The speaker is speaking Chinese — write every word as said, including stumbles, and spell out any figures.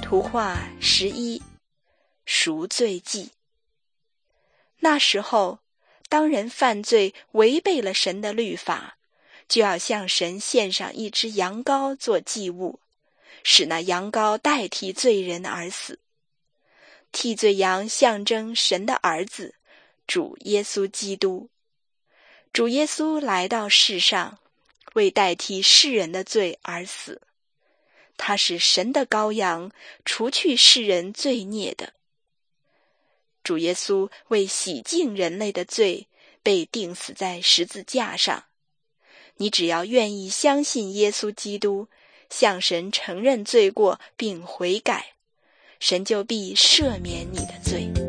图画十一，赎罪祭。那时候，当人犯罪违背了神的律法，就要向神献上一只羊羔做祭物，使那羊羔代替罪人而死。替罪羊象征神的儿子，主耶稣基督。主耶稣来到世上，为代替世人的罪而死。他是神的羔羊，除去世人罪孽的。主耶稣为洗净人类的罪，被钉死在十字架上。你只要愿意相信耶稣基督，向神承认罪过并悔改，神就必赦免你的罪。